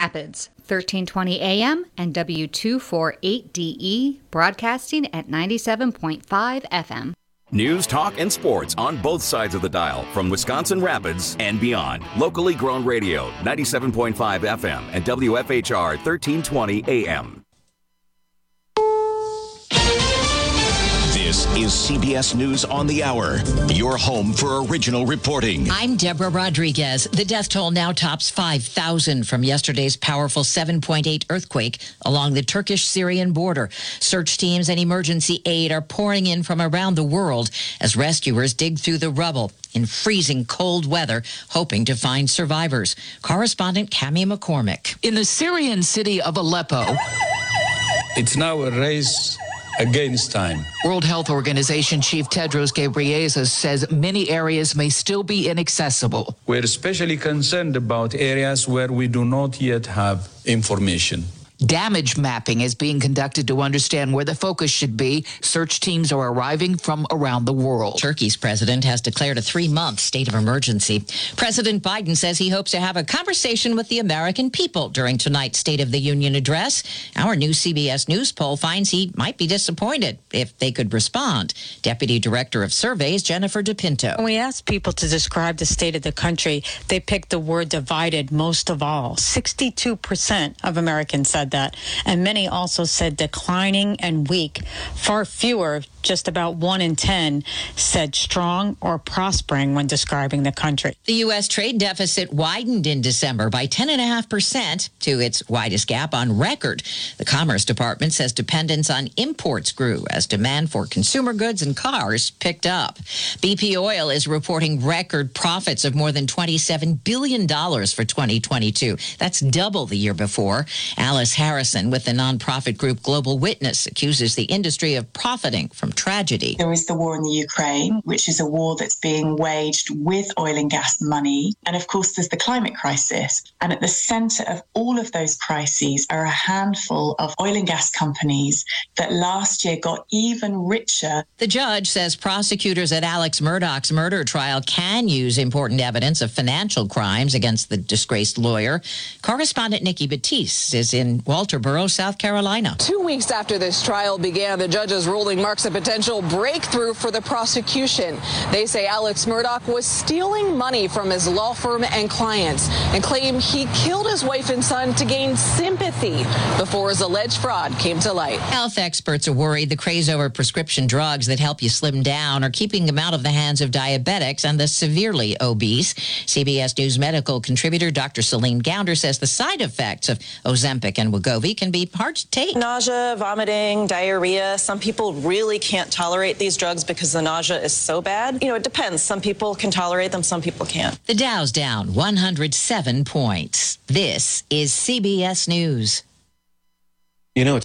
Rapids, 1320 AM and W248DE, broadcasting at 97.5 FM. News, talk, and sports on both sides of the dial from Wisconsin Rapids and beyond. Locally grown radio, 97.5 FM and WFHR 1320 AM. This is CBS News on the Hour, your home for original reporting. I'm Deborah Rodriguez. The death toll now tops 5,000 from yesterday's powerful 7.8 earthquake along the Turkish-Syrian border. Search teams and emergency aid are pouring in from around the world as rescuers dig through the rubble in freezing cold weather, hoping to find survivors. Correspondent Cami McCormick. In the Syrian city of Aleppo, it's now a race against time. World Health Organization Chief Tedros Ghebreyesus says many areas may still be inaccessible. We're especially concerned about areas where we do not yet have information. Damage mapping is being conducted to understand where the focus should be. Search teams are arriving from around the world. Turkey's president has declared a 3-month state of emergency. President Biden says he hopes to have a conversation with the American people during tonight's State of the Union address. Our new CBS News poll finds he might be disappointed if they could respond. Deputy Director of Surveys, Jennifer DePinto. When we asked people to describe the state of the country, they picked the word divided most of all. 62% of Americans said that, and many also said declining and weak. Far fewer, just about 1 in 10, said strong or prospering when describing the country. The U.S. trade deficit widened in December by 10.5% to its widest gap on record. The Commerce Department says dependence on imports grew as demand for consumer goods and cars picked up. BP Oil is reporting record profits of more than $27 billion for 2022. That's double the year before. Alice Harrison with the nonprofit group Global Witness accuses the industry of profiting from tragedy. There is the war in the Ukraine, which is a war that's being waged with oil and gas money. And of course, there's the climate crisis. And at the center of all of those crises are a handful of oil and gas companies that last year got even richer. The judge says prosecutors at Alex Murdaugh's murder trial can use important evidence of financial crimes against the disgraced lawyer. Correspondent Nikki Batiste is in Walterboro, South Carolina. 2 weeks after this trial began, the judge's ruling marks a potential breakthrough for the prosecution. They say Alex Murdaugh was stealing money from his law firm and clients and claim he killed his wife and son to gain sympathy before his alleged fraud came to light. Health experts are worried the craze over prescription drugs that help you slim down are keeping them out of the hands of diabetics and the severely obese. CBS News medical contributor Dr. Celine Gounder says the side effects of Ozempic and Wegovy can be hard to take. Nausea, vomiting, diarrhea. Some people really can't tolerate these drugs because the nausea is so bad. You know, it depends. Some people can tolerate them, some people can't. The Dow's down 107 points. This is CBS News. You know,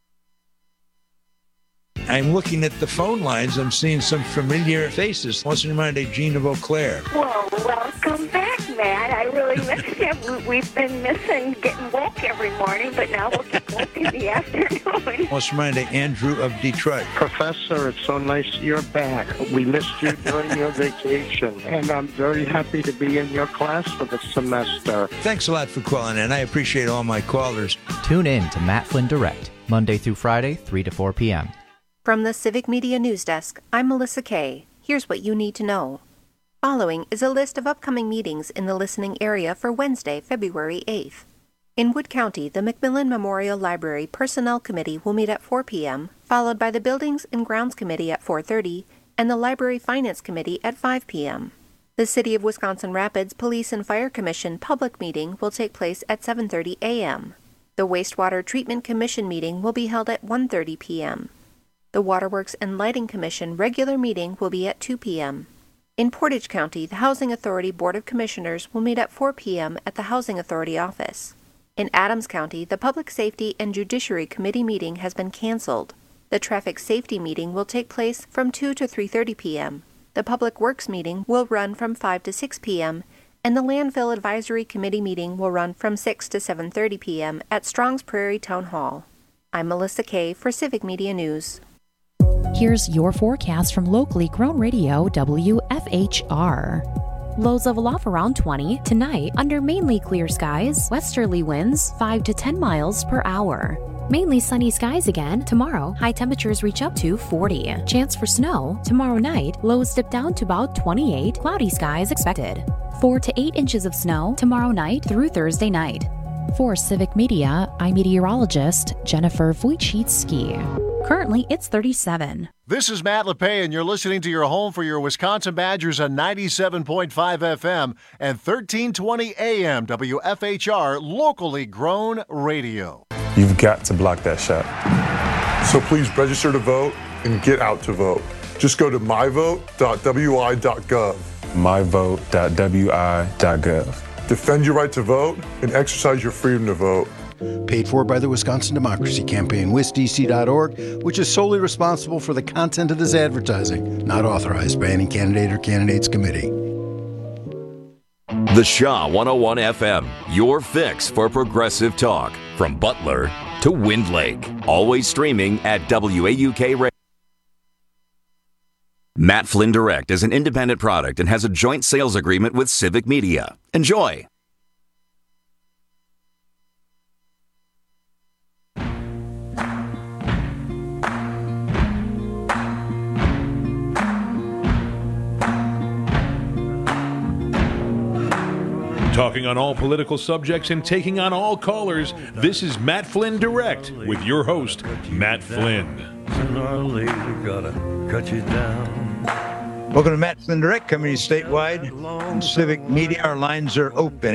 I'm looking at the phone lines. I'm seeing some familiar faces. What's in mind of Gene of Eau Claire? Well, welcome back, Matt. I really miss you. We've been missing getting woke every morning, but now we'll get woke in the afternoon. What's in mind of Andrew of Detroit? Professor, it's so nice you're back. We missed you during your vacation, and I'm very happy to be in your class for the semester. Thanks a lot for calling in. I appreciate all my callers. Tune in to Matt Flynn Direct, Monday through Friday, 3 to 4 p.m. From the Civic Media News Desk, I'm Melissa Kay. Here's what you need to know. Following is a list of upcoming meetings in the listening area for Wednesday, February 8th. In Wood County, the Macmillan Memorial Library Personnel Committee will meet at 4 p.m., followed by the Buildings and Grounds Committee at 4:30 and the Library Finance Committee at 5 p.m. The City of Wisconsin Rapids Police and Fire Commission public meeting will take place at 7:30 a.m. The Wastewater Treatment Commission meeting will be held at 1:30 p.m. The Waterworks and Lighting Commission regular meeting will be at 2 p.m. In Portage County, the Housing Authority Board of Commissioners will meet at 4 p.m. at the Housing Authority office. In Adams County, the Public Safety and Judiciary Committee meeting has been canceled. The Traffic Safety meeting will take place from 2 to 3:30 p.m. The Public Works meeting will run from 5 to 6 p.m., and the Landfill Advisory Committee meeting will run from 6 to 7:30 p.m. at Strongs Prairie Town Hall. I'm Melissa Kay for Civic Media News. Here's your forecast from locally grown radio WFHR. lows level off around 20. Tonight, under mainly clear skies, westerly winds 5 to 10 miles per hour. Mainly sunny skies again. Tomorrow, high temperatures reach up to 40. Chance for snow. Tomorrow night, lows dip down to about 28. Cloudy skies expected. 4 to 8 inches of snow tomorrow night through Thursday night. For Civic Media, I'm meteorologist Jennifer Wojcicki. Currently, it's 37. This is Matt LePay, and you're listening to your home for your Wisconsin Badgers on 97.5 FM and 1320 AM WFHR, locally grown radio. You've got to block that shot. So please register to vote and get out to vote. Just go to myvote.wi.gov. myvote.wi.gov. Defend your right to vote and exercise your freedom to vote. Paid for by the Wisconsin Democracy Campaign, WisDC.org, which is solely responsible for the content of this advertising, not authorized by any candidate or candidates committee. The Shaw 101 FM, your fix for progressive talk. From Butler to Wind Lake. Always streaming at WAUK Radio. Matt Flynn Direct is an independent product and has a joint sales agreement with Civic Media. Enjoy. Talking on all political subjects and taking on all callers, this is Matt Flynn Direct with your host, Matt Flynn. Sooner or later, gotta cut you down. Welcome to Matt Flynn Direct, coming to you statewide on Civic Media. Our lines are open,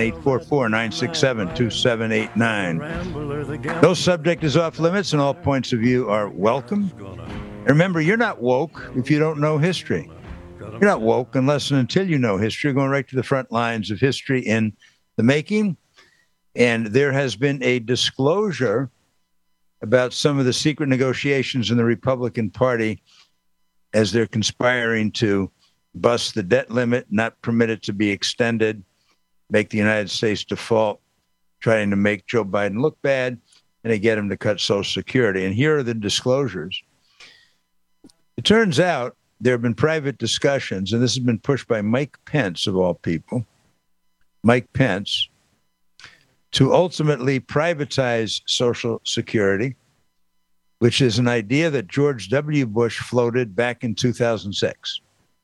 844-967-2789. No subject is off limits, and all points of view are welcome. And remember, you're not woke if you don't know history. You're not woke unless and until you know history. You're going right to the front lines of history in the making. And there has been a disclosure about some of the secret negotiations in the Republican Party as they're conspiring to bust the debt limit, not permit it to be extended, make the United States default, trying to make Joe Biden look bad, and to get him to cut Social Security. And here are the disclosures. It turns out there have been private discussions, and this has been pushed by Mike Pence, of all people, Mike Pence, to ultimately privatize Social Security, which is an idea that George W. Bush floated back in 2006.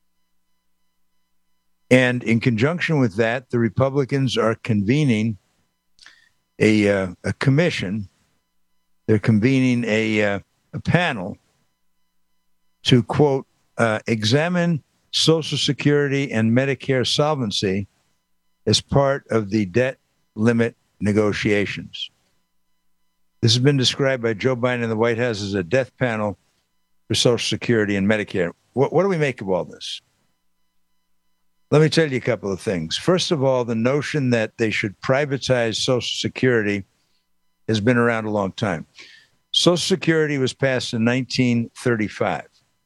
And in conjunction with that, the Republicans are convening a commission. They're convening a panel to, quote, examine Social Security and Medicare solvency as part of the debt limit negotiations. This has been described by Joe Biden in the White House as a death panel for Social Security and Medicare. What do we make of all this? Let me tell you a couple of things. First of all, the notion that they should privatize Social Security has been around a long time. Social Security was passed in 1935.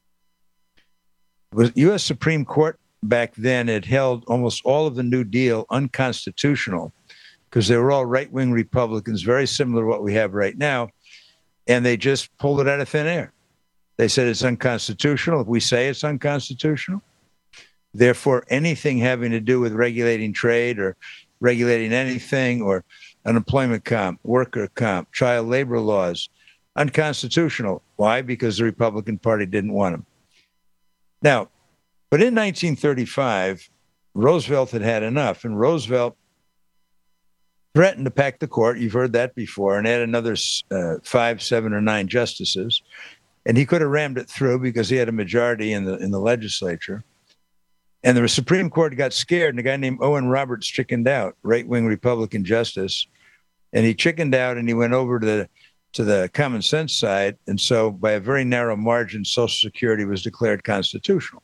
The U.S. Supreme Court back then had held almost all of the New Deal unconstitutional because they were all right-wing Republicans, very similar to what we have right now, and they just pulled it out of thin air. They said it's unconstitutional. If we say it's unconstitutional, therefore anything having to do with regulating trade or regulating anything or unemployment comp, worker comp, child labor laws, unconstitutional. Why? Because the Republican Party didn't want them. Now, but in 1935, Roosevelt had had enough, and Roosevelt threatened to pack the court. You've heard that before, and add another 5, 7, or 9 justices. And he could have rammed it through because he had a majority in the legislature. And the Supreme Court got scared, and a guy named Owen Roberts chickened out, right-wing Republican justice. And he chickened out, and he went over to the common sense side. And so by a very narrow margin, Social Security was declared constitutional.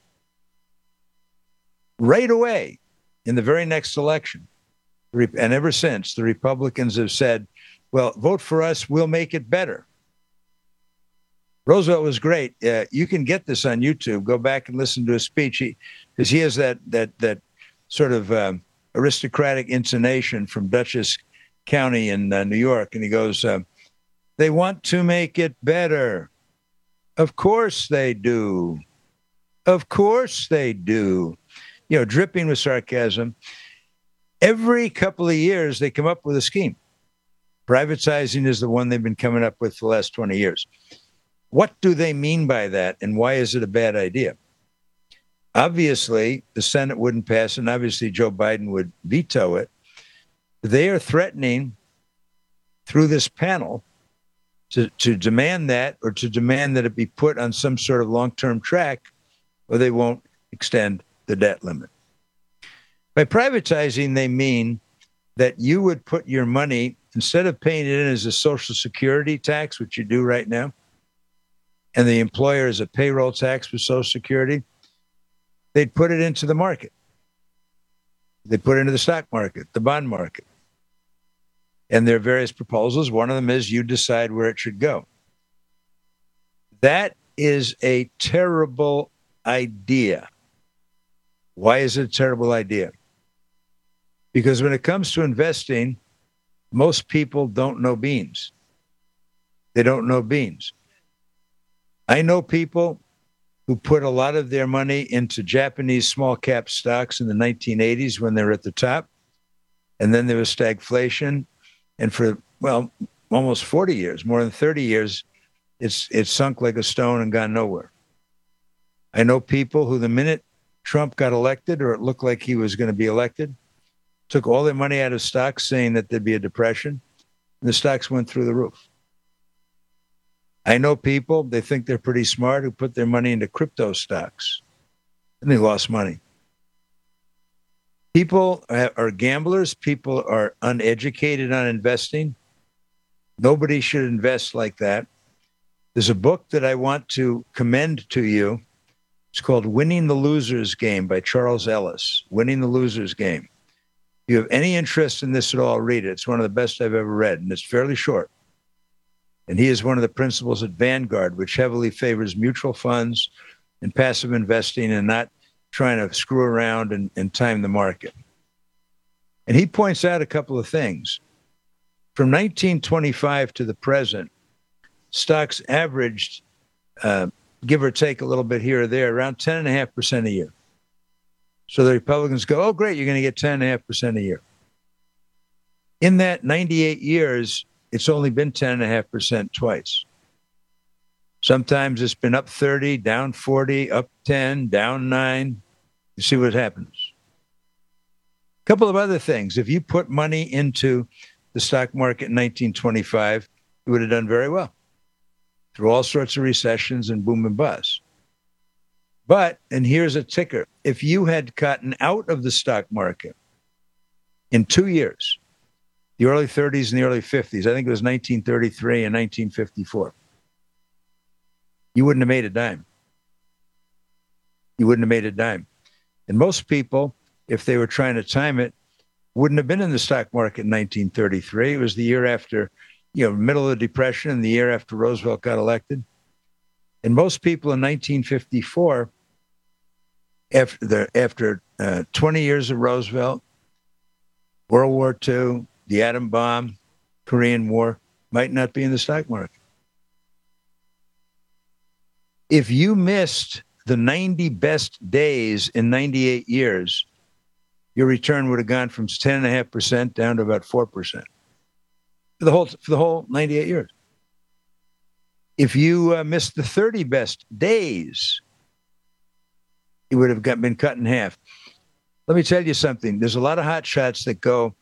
Right away, in the very next election, and ever since, the Republicans have said, well, vote for us, we'll make it better. Roosevelt was great. You can get this on YouTube. Go back and listen to his speech, because he has that sort of aristocratic intonation from Dutchess County in New York. And he goes, they want to make it better. Of course they do. Of course they do. dripping with sarcasm. Every couple of years, they come up with a scheme. Privatizing is the one they've been coming up with for the last 20 years. What do they mean by that, and why is it a bad idea? Obviously, the Senate wouldn't pass, and obviously Joe Biden would veto it. They are threatening through this panel to demand that, or to demand that it be put on some sort of long-term track, or they won't extend the debt limit. By privatizing, they mean that you would put your money, instead of paying it in as a Social Security tax, which you do right now, and the employer is a payroll tax for Social Security, they'd put it into the market. They put it into the stock market, the bond market. And there are various proposals. One of them is you decide where it should go. That is a terrible idea. Why is it a terrible idea? Because when it comes to investing, most people don't know beans. They don't know beans. I know people who put a lot of their money into Japanese small cap stocks in the 1980s when they were at the top. And then there was stagflation. And for, almost 40 years, more than 30 years, it's sunk like a stone and gone nowhere. I know people who, the minute Trump got elected, or it looked like he was going to be elected, took all their money out of stocks saying that there'd be a depression, and the stocks went through the roof. I know people, they think they're pretty smart, who put their money into crypto stocks, and they lost money. People are gamblers. People are uneducated on investing. Nobody should invest like that. There's a book that I want to commend to you. It's called Winning the Loser's Game by Charles Ellis. Winning the Loser's Game. If you have any interest in this at all, read it. It's one of the best I've ever read, and it's fairly short. And he is one of the principals at Vanguard, which heavily favors mutual funds and passive investing and not trying to screw around and time the market. And he points out a couple of things. From 1925 to the present, stocks averaged, give or take a little bit here or there, around 10.5% a year. So the Republicans go, oh, great, you're going to get 10.5% a year. In that 98 years, it's only been 10.5% twice. Sometimes it's been up 30, down 40, up 10, down 9. You see what happens. A couple of other things. If you put money into the stock market in 1925, you would have done very well through all sorts of recessions and boom and bust. But, and here's a ticker, if you had gotten out of the stock market in 2 years, the early 30s and the early 50s, I think it was 1933 and 1954, you wouldn't have made a dime. You wouldn't have made a dime. And most people, if they were trying to time it, wouldn't have been in the stock market in 1933. It was the year after, middle of the Depression, and the year after Roosevelt got elected. And most people in 1954, after 20 years of Roosevelt, World War II, the atom bomb, Korean War, might not be in the stock market. If you missed the 90 best days in 98 years, your return would have gone from 10.5% down to about 4% for the whole 98 years. If you missed the 30 best days, it would have been cut in half. Let me tell you something. There's a lot of hot shots that go,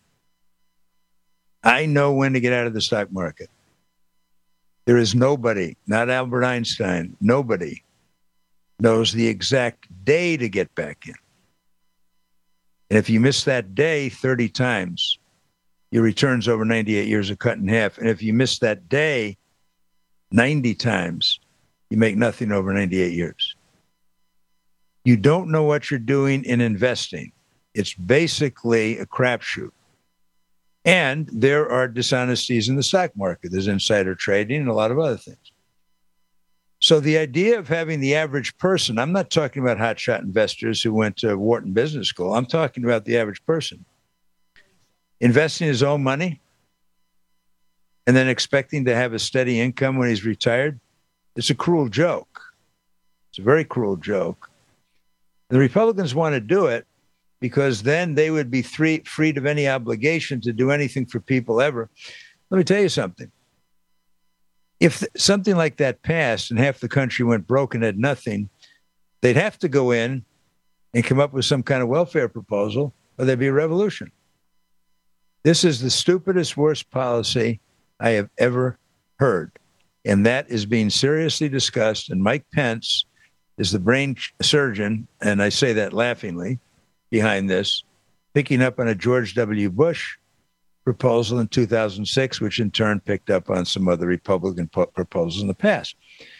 I know when to get out of the stock market. There is nobody, not Albert Einstein, nobody knows the exact day to get back in. And if you miss that day 30 times, your returns over 98 years are cut in half. And if you miss that day 90 times, you make nothing over 98 years. You don't know what you're doing in investing. It's basically a crapshoot. And there are dishonesties in the stock market. There's insider trading and a lot of other things. So the idea of having the average person, I'm not talking about hotshot investors who went to Wharton Business School. I'm talking about the average person investing his own money and then expecting to have a steady income when he's retired. It's a cruel joke. It's a very cruel joke. The Republicans want to do it because then they would be freed of any obligation to do anything for people ever. Let me tell you something. If something like that passed and half the country went broke and had nothing, they'd have to go in and come up with some kind of welfare proposal, or there'd be a revolution. This is the stupidest, worst policy I have ever heard. And that is being seriously discussed. And Mike Pence is the brain surgeon, and I say that laughingly, behind this, picking up on a George W. Bush proposal in 2006, which in turn picked up on some other Republican proposals in the past.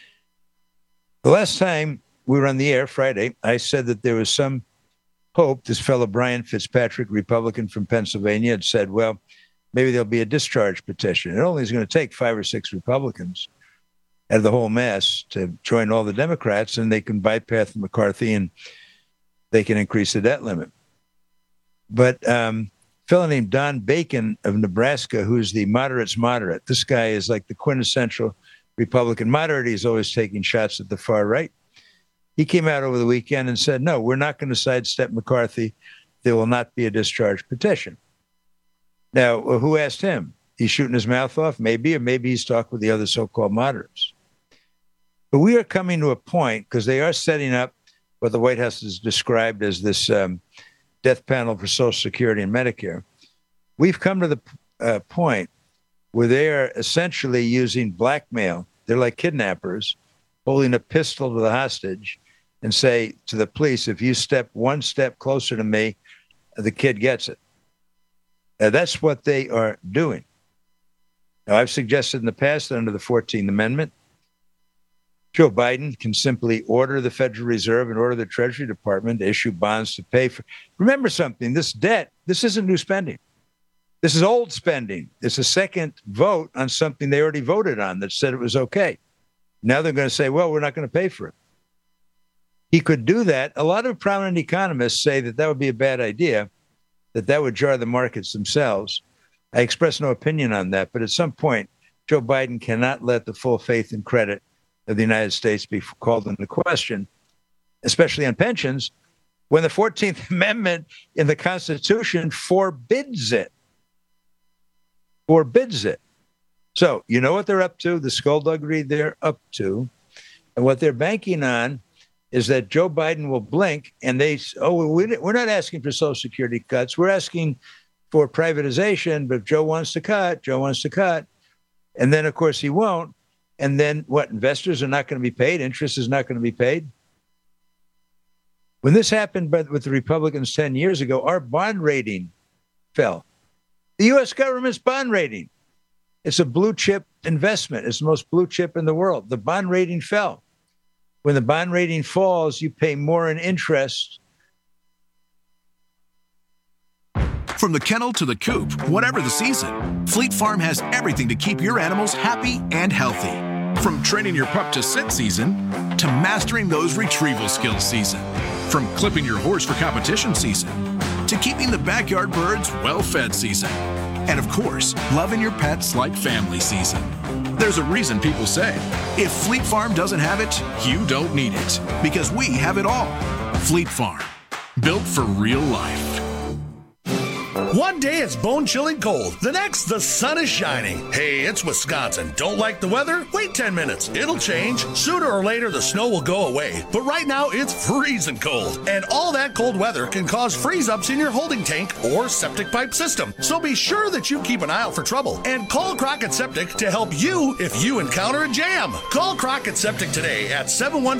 The last time we were on the air, Friday, I said that there was some hope. This fellow, Brian Fitzpatrick, Republican from Pennsylvania, had said, well, maybe there'll be a discharge petition. It only is going to take 5 or 6 Republicans out of the whole mess to join all the Democrats, and they can bypass McCarthy and they can increase the debt limit. But a fellow named Don Bacon of Nebraska, who's the moderate's moderate, this guy is like the quintessential Republican moderate. He's always taking shots at the far right. He came out over the weekend and said, no, we're not going to sidestep McCarthy. There will not be a discharge petition. Now, who asked him? He's shooting his mouth off? Maybe, or maybe he's talked with the other so-called moderates. But we are coming to a point, because they are setting up what the White House has described as this death panel for Social Security and Medicare. We've come to the point where they are essentially using blackmail. They're like kidnappers, holding a pistol to the hostage and say to the police, if you step one step closer to me, the kid gets it. That's what they are doing. Now, I've suggested in the past that under the 14th Amendment, Joe Biden can simply order the Federal Reserve and order the Treasury Department to issue bonds to pay for. Remember something, this debt, this isn't new spending. This is old spending. It's a second vote on something they already voted on that said it was okay. Now they're going to say, well, we're not going to pay for it. He could do that. A lot of prominent economists say that that would be a bad idea, that would jar the markets themselves. I express no opinion on that, but at some point, Joe Biden cannot let the full faith and credit of the United States be called into question, especially on pensions, when the 14th Amendment in the Constitution forbids it. Forbids it. So you know what they're up to, the skullduggery they're up to, and what they're banking on is that Joe Biden will blink and we're not asking for Social Security cuts. We're asking for privatization, but if Joe wants to cut, Joe wants to cut. And then, of course, he won't. And then what? Investors are not going to be paid. Interest is not going to be paid. When this happened with the Republicans 10 years ago, our bond rating fell. The U.S. government's bond rating. It's a blue chip investment. It's the most blue chip in the world. The bond rating fell. When the bond rating falls, you pay more in interest. From the kennel to the coop, whatever the season, Fleet Farm has everything to keep your animals happy and healthy. From training your pup to sit season to mastering those retrieval skills season. From clipping your horse for competition season to keeping the backyard birds well-fed season. And of course, loving your pets like family season. There's a reason people say, if Fleet Farm doesn't have it, you don't need it. Because we have it all. Fleet Farm, built for real life. One day it's bone-chilling cold. The next, the sun is shining. Hey, it's Wisconsin. Don't like the weather? Wait 10 minutes. It'll change. Sooner or later, the snow will go away. But right now, it's freezing cold. And all that cold weather can cause freeze-ups in your holding tank or septic pipe system. So be sure that you keep an eye out for trouble. And call Crockett Septic to help you if you encounter a jam. Call Crockett Septic today at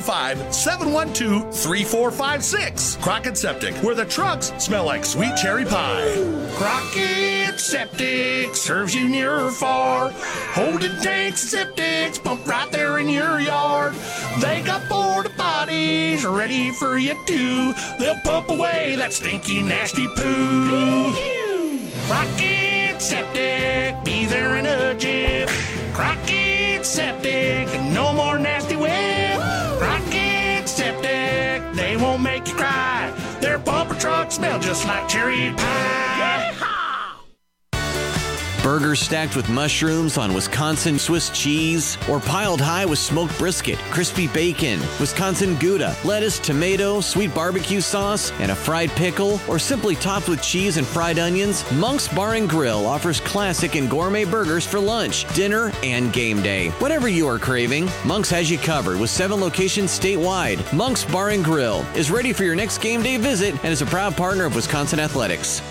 715-712-3456. Crockett Septic, where the trucks smell like sweet cherry pie. Crockett Septic serves you near or far. Holding tanks and septics pump right there in your yard. They got porta potties ready for you too. They'll pump away that stinky, nasty poo. Crockett Septic, be there in a jiff. Crockett Septic, no more nasty whip. Crockett Septic, they won't make you cry. Their bumper trucks smell just like cherry pie. Burgers stacked with mushrooms on Wisconsin Swiss cheese, or piled high with smoked brisket, crispy bacon, Wisconsin Gouda, lettuce, tomato, sweet barbecue sauce, and a fried pickle, or simply topped with cheese and fried onions, Monk's Bar and Grill offers classic and gourmet burgers for lunch, dinner, and game day. Whatever you are craving, Monk's has you covered with 7 locations statewide. Monk's Bar and Grill is ready for your next game day visit and is a proud partner of Wisconsin Athletics.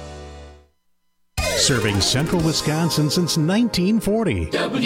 Serving central Wisconsin since 1940.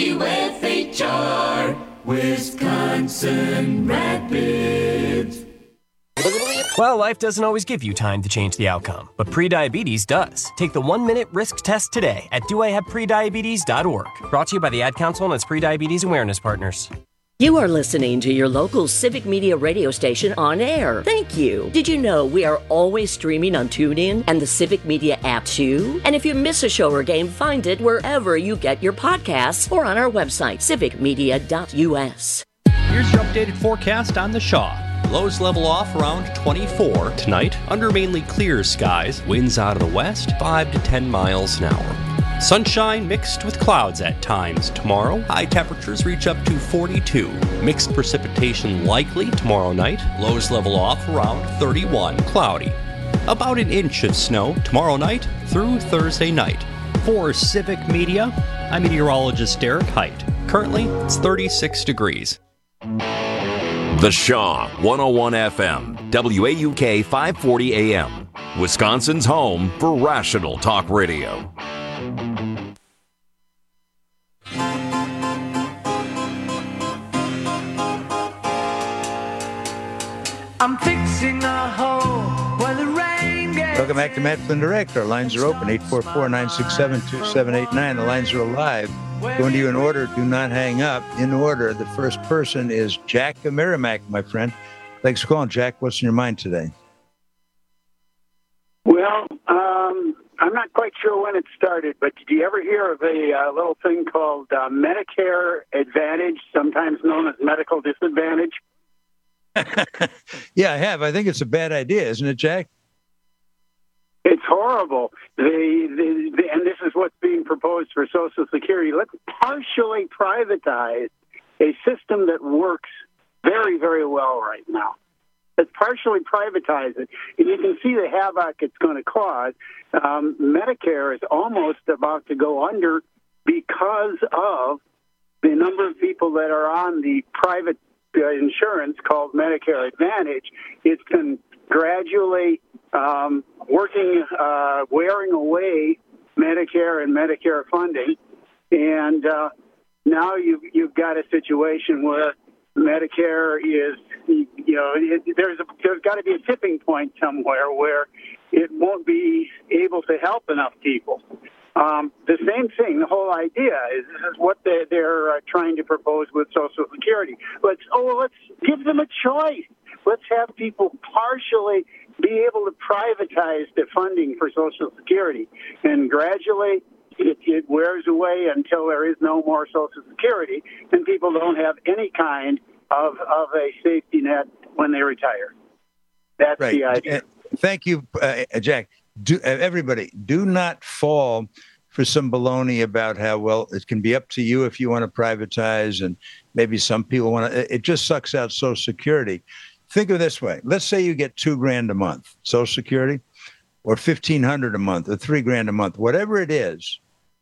WFHR, Wisconsin Rapids. Well, life doesn't always give you time to change the outcome, but prediabetes does. Take the 1-minute risk test today at doihaveprediabetes.org. Brought to you by the Ad Council and its prediabetes awareness partners. You are listening to your local Civic Media radio station on air. Thank you. Did you know we are always streaming on TuneIn and the Civic Media app too? And if you miss a show or game, find it wherever you get your podcasts or on our website, civicmedia.us. Here's your updated forecast on the Shaw. Lows level off around 24 tonight. Under mainly clear skies, winds out of the west 5 to 10 miles an hour. Sunshine mixed with clouds at times tomorrow. High temperatures reach up to 42. Mixed precipitation likely tomorrow night. Lows level off around 31. Cloudy. About an inch of snow tomorrow night through Thursday night. For Civic Media, I'm meteorologist Derek Height. Currently, it's 36 degrees. The Shaw 101 FM, WAUK 540 AM, Wisconsin's home for rational talk radio. I'm fixing a hole where the rain gets. Welcome back to Matt Flynn Direct. Our lines are open, 844-967-2789. The lines are alive. Going to you in order. Do not hang up. In order, the first person is Jack of Merrimack, my friend. Thanks for calling, Jack. What's in your mind today? Well, I'm not quite sure when it started, but did you ever hear of a little thing called Medicare Advantage, sometimes known as medical disadvantage? Yeah, I have. I think it's a bad idea, isn't it, Jack? It's horrible. And this is what's being proposed for Social Security. Let's partially privatize a system that works very, very well right now. Let's partially privatize it. And you can see the havoc it's going to cause. Medicare is almost about to go under because of the number of people that are on the private insurance called Medicare Advantage. It's been gradually wearing away Medicare and Medicare funding, and now you've got a situation where Medicare is, there's got to be a tipping point somewhere where it won't be able to help enough people. The same thing, the whole idea is this is what they're trying to propose with Social Security. Let's give them a choice. Let's have people partially be able to privatize the funding for Social Security, and gradually it wears away until there is no more Social Security, and people don't have any kind of a safety net when they retire. That's right. The idea. Thank you, Jack. Everybody, do not fall for some baloney about how, well, it can be up to you if you want to privatize, and maybe some people want to. It just sucks out Social Security. Think of it this way. Let's say you get $2,000 a month, Social Security, or $1,500 a month, or $3,000 a month, whatever it is.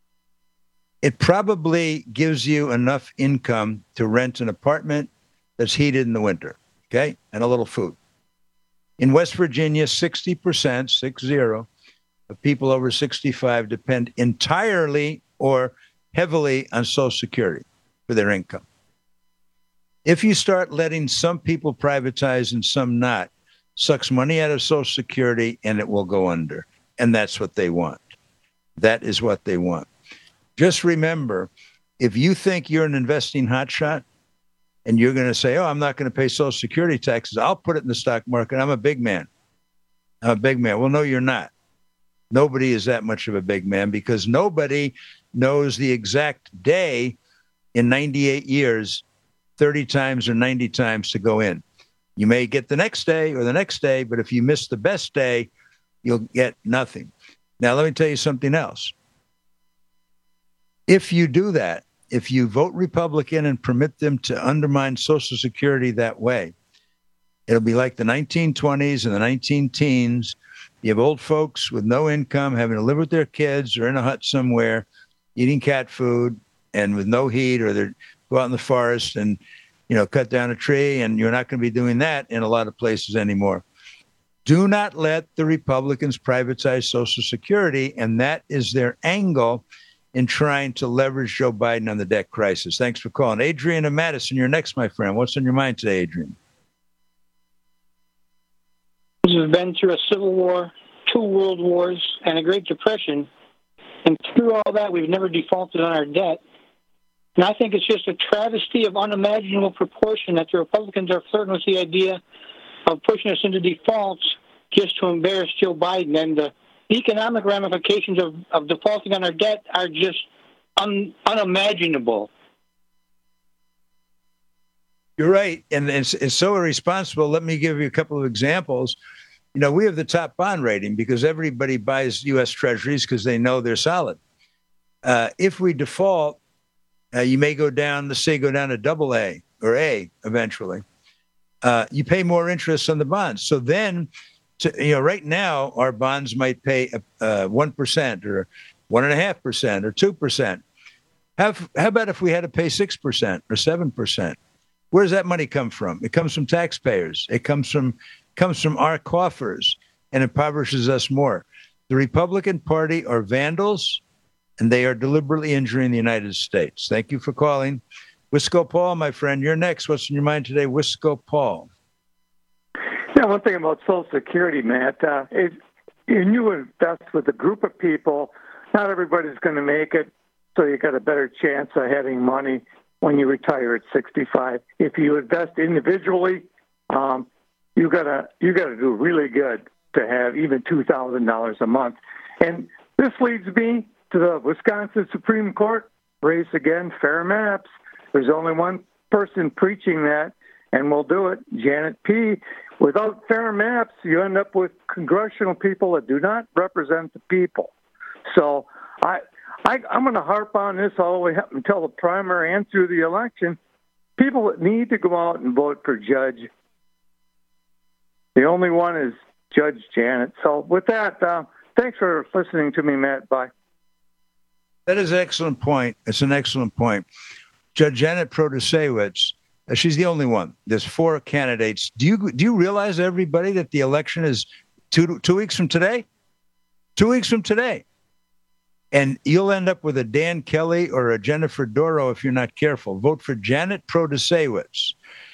It probably gives you enough income to rent an apartment that's heated in the winter, okay, and a little food. In West Virginia, 60%, 60, of people over 65 depend entirely or heavily on Social Security for their income. If you start letting some people privatize and some not, sucks money out of Social Security and it will go under. And that's what they want. That is what they want. Just remember, if you think you're an investing hotshot and you're going to say, oh, I'm not going to pay Social Security taxes, I'll put it in the stock market. I'm a big man. I'm a big man. Well, no, you're not. Nobody is that much of a big man because nobody knows the exact day in 98 years 30 times or 90 times to go in. You may get the next day or the next day, but if you miss the best day, you'll get nothing. Now, let me tell you something else. If you do that, if you vote Republican and permit them to undermine Social Security that way, it'll be like the 1920s and the 19-teens. You have old folks with no income having to live with their kids or in a hut somewhere, eating cat food and with no heat, or they go out in the forest and, cut down a tree, and you're not going to be doing that in a lot of places anymore. Do not let the Republicans privatize Social Security, and that is their angle in trying to leverage Joe Biden on the debt crisis. Thanks for calling. Adrian and Madison, you're next, my friend. What's on your mind today, Adrian? We've been through a civil war, 2 world wars, and a Great Depression. And through all that, we've never defaulted on our debt. And I think it's just a travesty of unimaginable proportion that the Republicans are flirting with the idea of pushing us into defaults just to embarrass Joe Biden. And the economic ramifications of defaulting on our debt are just unimaginable. You're right, and it's so irresponsible. Let me give you a couple of examples. We have the top bond rating because everybody buys U.S. Treasuries because they know they're solid. If we default, you may go down, let's say, to AA or A eventually. You pay more interest on the bonds. So then, right now, our bonds might pay 1% or 1.5% or 2%. How about if we had to pay 6% or 7%? Where does that money come from? It comes from taxpayers. It comes from our coffers and impoverishes us more. The Republican Party are vandals, and they are deliberately injuring the United States. Thank you for calling. Wisco Paul, my friend, you're next. What's in your mind today? Wisco Paul. Yeah, one thing about Social Security, Matt, if you invest with a group of people, not everybody's going to make it, so you got a better chance of having money when you retire at 65. If you invest individually, you gotta do really good to have even $2,000 a month. And this leads me to the Wisconsin Supreme Court race again, fair maps. There's only one person preaching that, and we'll do it, Janet P. Without fair maps, you end up with congressional people that do not represent the people. So I'm going to harp on this all the way up until the primary and through the election. People that need to go out and vote for Judge, the only one is Judge Janet. So with that, thanks for listening to me, Matt. Bye. That is an excellent point. It's an excellent point. Judge Janet Protasewicz, she's the only one. There's 4 candidates. Do you realize, everybody, that the election is two weeks from today? 2 weeks from today. And you'll end up with a Dan Kelly or a Jennifer Doro if you're not careful. Vote for Janet Protasewicz.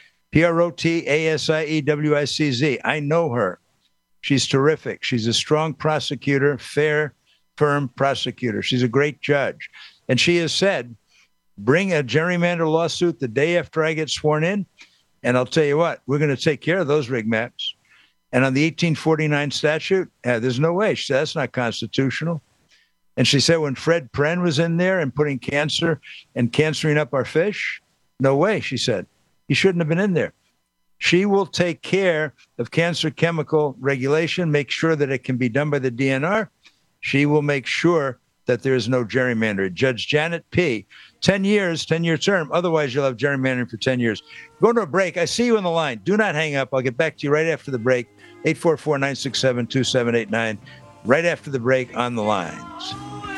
Protasiewiczz. I know her. She's terrific. She's a strong prosecutor, fair, firm prosecutor. She's a great judge. And she has said, bring a gerrymander lawsuit the day after I get sworn in, and I'll tell you what, we're going to take care of those rig maps. And on the 1849 statute, there's no way. She said, that's not constitutional. And she said when Fred Pren was in there and putting cancer and cancering up our fish, no way, she said. He shouldn't have been in there. She will take care of cancer chemical regulation, make sure that it can be done by the DNR. She will make sure that there is no gerrymander. Judge Janet P., 10 years, 10-year term. Otherwise, you'll have gerrymandering for 10 years. Go to a break. I see you on the line. Do not hang up. I'll get back to you right after the break. 844-967-2789. Right after the break on the lines.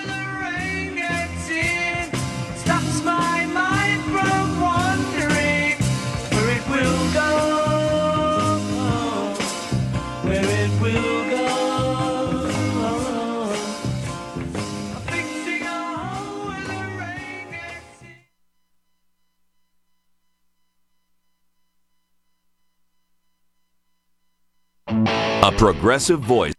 A progressive voice.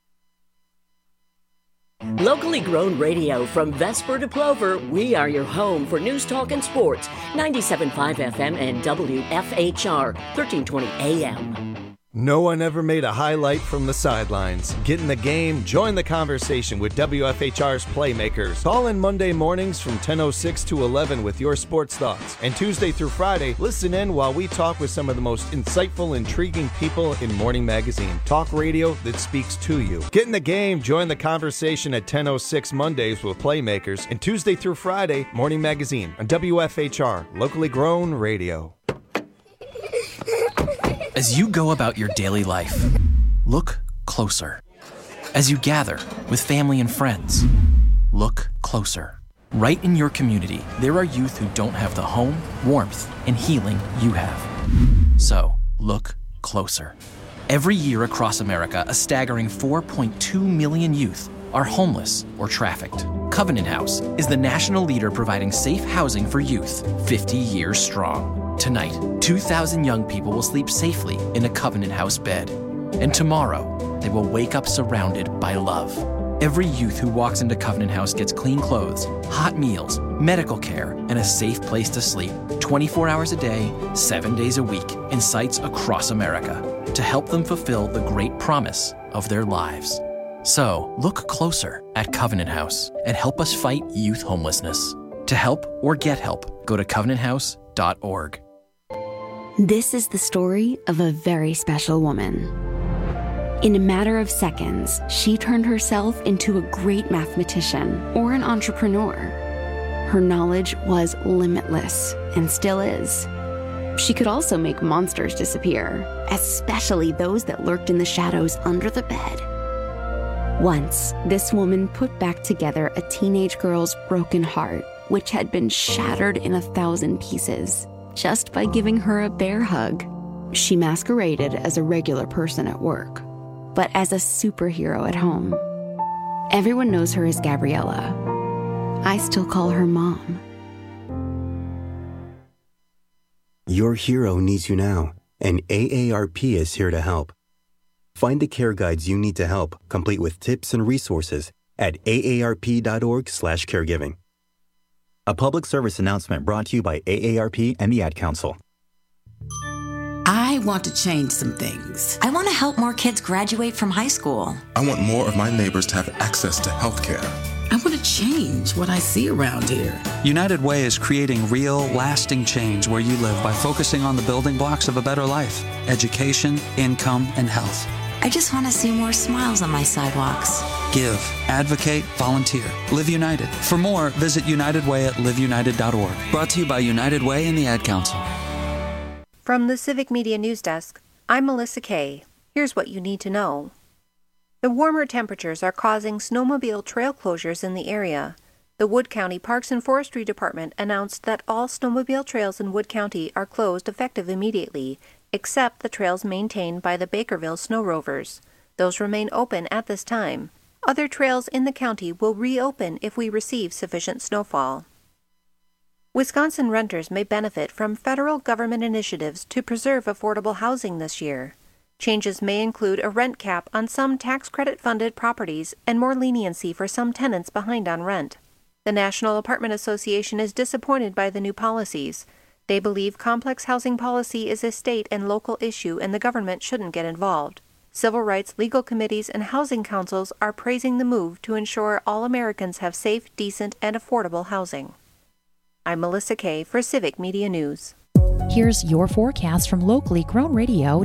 Locally grown radio from Vesper to Plover, we are your home for news, talk, and sports. 97.5 FM and WFHR, 1320 AM. No one ever made a highlight from the sidelines. Get in the game, join the conversation with WFHR's Playmakers. Call in Monday mornings from 10:06 to 11 with your sports thoughts. And Tuesday through Friday, listen in while we talk with some of the most insightful, intriguing people in Morning Magazine. Talk radio that speaks to you. Get in the game, join the conversation at 10:06 Mondays with Playmakers. And Tuesday through Friday, Morning Magazine on WFHR, locally grown radio. As you go about your daily life, look closer. As you gather with family and friends, look closer. Right in your community, there are youth who don't have the home, warmth, and healing you have. So, look closer. Every year across America, a staggering 4.2 million youth are homeless or trafficked. Covenant House is the national leader providing safe housing for youth, 50 years strong. Tonight, 2,000 young people will sleep safely in a Covenant House bed. And tomorrow, they will wake up surrounded by love. Every youth who walks into Covenant House gets clean clothes, hot meals, medical care, and a safe place to sleep 24 hours a day, 7 days a week in sites across America to help them fulfill the great promise of their lives. So, look closer at Covenant House and help us fight youth homelessness. To help or get help, go to covenanthouse.org. This is the story of a very special woman. In a matter of seconds, she turned herself into a great mathematician or an entrepreneur. Her knowledge was limitless and still is. She could also make monsters disappear, especially those that lurked in the shadows under the bed. Once, this woman put back together a teenage girl's broken heart, which had been shattered in 1,000 pieces, just by giving her a bear hug. She masqueraded as a regular person at work, but as a superhero at home. Everyone knows her as Gabriella. I still call her Mom. Your hero needs you now, and AARP is here to help. Find the care guides you need to help, complete with tips and resources at aarp.org/caregiving. A public service announcement brought to you by AARP and the Ad Council. I want to change some things. I want to help more kids graduate from high school. I want more of my neighbors to have access to health care. I want to change what I see around here. United Way is creating real, lasting change where you live by focusing on the building blocks of a better life: education, income, and health. I just want to see more smiles on my sidewalks. Give, advocate, volunteer. Live United. For more, visit United Way at liveunited.org. Brought to you by United Way and the Ad Council. From the Civic Media News Desk, I'm Melissa Kay. Here's what you need to know. The warmer temperatures are causing snowmobile trail closures in the area. The Wood County Parks and Forestry Department announced that all snowmobile trails in Wood County are closed effective immediately, except the trails maintained by the Bakerville Snow Rovers. Those remain open at this time. Other trails in the county will reopen if we receive sufficient snowfall. Wisconsin renters may benefit from federal government initiatives to preserve affordable housing this year. Changes may include a rent cap on some tax credit-funded properties and more leniency for some tenants behind on rent. The National Apartment Association is disappointed by the new policies. They believe complex housing policy is a state and local issue and the government shouldn't get involved. Civil rights legal committees and housing councils are praising the move to ensure all Americans have safe, decent, and affordable housing. I'm Melissa Kay for Civic Media News. Here's your forecast from locally grown radio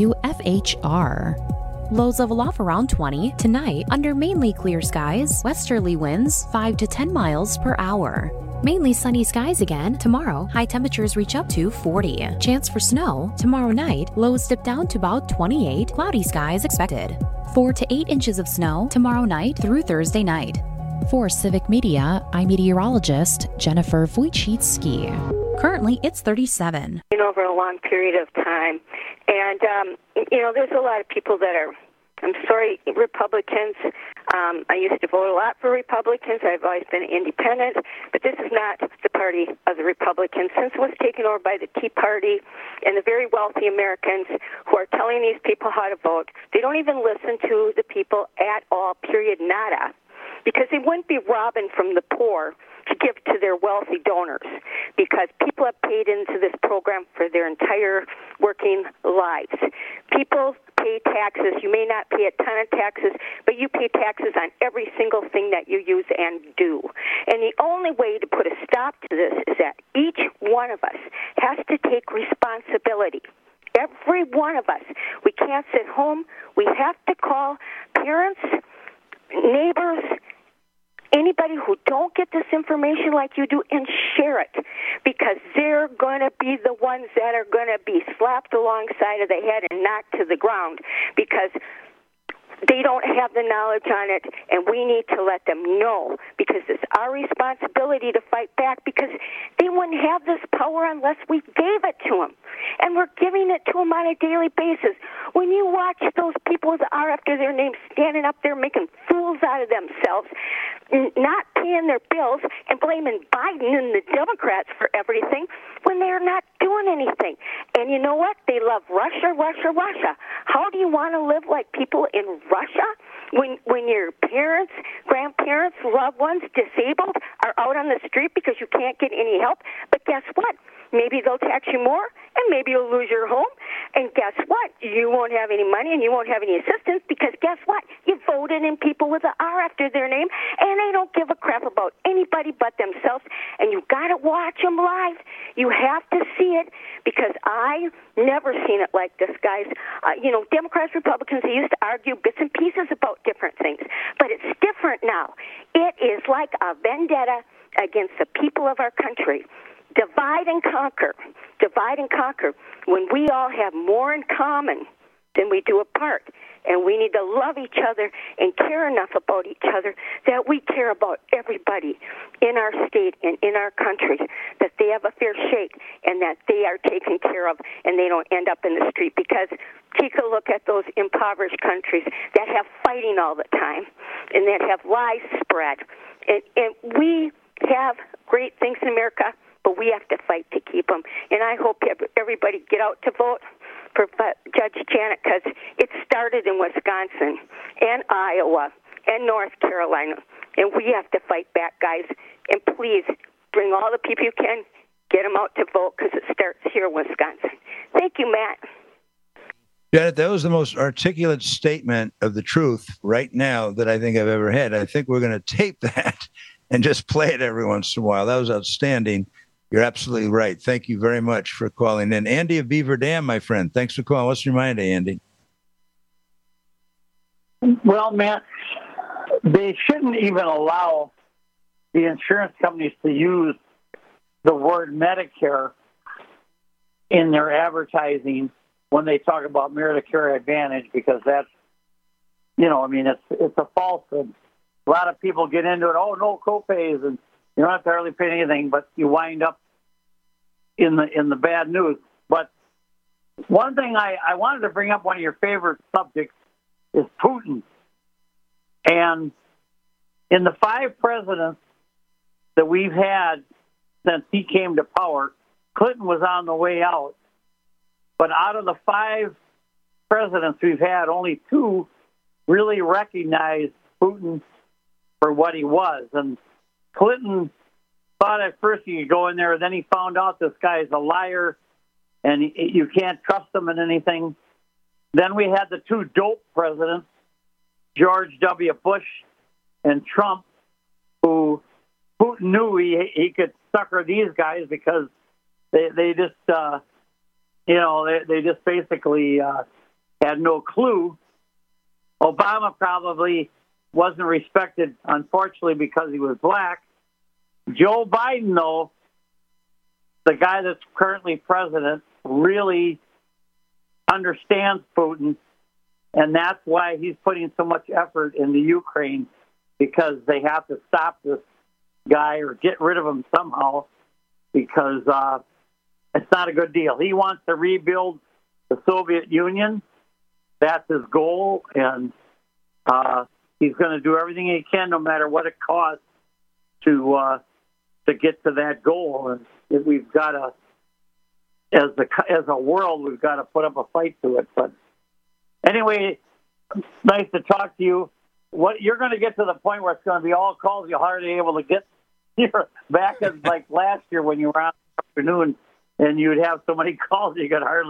WFHR. Lows level off around 20. Tonight, under mainly clear skies, westerly winds 5 to 10 miles per hour. Mainly sunny skies again. Tomorrow, high temperatures reach up to 40. Chance for snow. Tomorrow night, lows dip down to about 28. Cloudy skies expected. 4 to 8 inches of snow tomorrow night through Thursday night. For Civic Media, I'm meteorologist Jennifer Wojcicki. Currently, it's 37. Over a long period of time. And, there's a lot of people that are, Republicans. I used to vote a lot for Republicans. I've always been independent. But this is not the party of the Republicans. Since it was taken over by the Tea Party and the very wealthy Americans who are telling these people how to vote, they don't even listen to the people at all, period, nada. Because they wouldn't be robbing from the poor to give to their wealthy donors, because people have paid into this program for their entire working lives. People pay taxes. You may not pay a ton of taxes, but you pay taxes on every single thing that you use and do. And the only way to put a stop to this is that each one of us has to take responsibility. Every one of us. We can't sit home. We have to call parents, neighbors, anybody who don't get this information like you do, and share it, because they're going to be the ones that are going to be slapped alongside of the head and knocked to the ground, because they don't have the knowledge on it, and we need to let them know, because it's our responsibility to fight back, because they wouldn't have this power unless we gave it to them. And we're giving it to them on a daily basis. When you watch those people that are after their names standing up there making fools out of themselves, not paying their bills, and blaming Biden and the Democrats for everything when they're not doing anything. And you know what? They love Russia, Russia, Russia. How do you want to live like people in Russia when your parents, grandparents, loved ones, disabled are out on the street because you can't get any help? But guess what? Maybe they'll tax you more, and maybe you'll lose your home. And guess what? You won't have any money, and you won't have any assistance, because guess what? You voted in people with an R after their name, and they don't give a crap about anybody but themselves. And you got to watch them live. You have to see it, because I never seen it like this, guys. Democrats, Republicans, they used to argue bits and pieces about different things, but it's different now. It is like a vendetta against the people of our country. Divide and conquer. Divide and conquer. When we all have more in common than we do apart. And we need to love each other and care enough about each other that we care about everybody in our state and in our country, that they have a fair shake and that they are taken care of and they don't end up in the street. Because take a look at those impoverished countries that have fighting all the time and that have lies spread. And we have great things in America, but we have to fight to keep them. And I hope everybody get out to vote for Judge Janet, because it started in Wisconsin and Iowa and North Carolina. And we have to fight back, guys. And please bring all the people you can, get them out to vote, because it starts here in Wisconsin. Thank you, Matt. Janet, that was the most articulate statement of the truth right now that I think I've ever had. I think we're going to tape that and just play it every once in a while. That was outstanding. You're absolutely right. Thank you very much for calling in. Andy of Beaver Dam, my friend. Thanks for calling. What's your mind, Andy? Well, Matt, they shouldn't even allow the insurance companies to use the word Medicare in their advertising when they talk about Medicare Advantage, because that's, it's a falsehood. A lot of people get into it, oh, no copays, and you don't have to hardly pay anything, but you wind up in the bad news. But one thing I wanted to bring up, one of your favorite subjects, is Putin. And in the 5 presidents that we've had since he came to power, Clinton was on the way out. But out of the 5 presidents we've had, only 2 really recognized Putin for what he was. And Clinton thought at first he could go in there, then he found out this guy's a liar and you can't trust him in anything. Then we had the 2 dope presidents, George W. Bush and Trump, who Putin knew he could sucker these guys because they just basically had no clue. Obama probably wasn't respected, unfortunately, because he was black. Joe Biden, though, the guy that's currently president, really understands Putin, and that's why he's putting so much effort into Ukraine, because they have to stop this guy or get rid of him somehow, because it's not a good deal. He wants to rebuild the Soviet Union. That's his goal, and he's going to do everything he can, no matter what it costs, to get to that goal. And we've got to, as a world, we've got to put up a fight to it. But anyway, nice to talk to you. You're going to get to the point where it's going to be all calls you're hardly able to get here, back as like last year when you were on the afternoon and you'd have so many calls you could hardly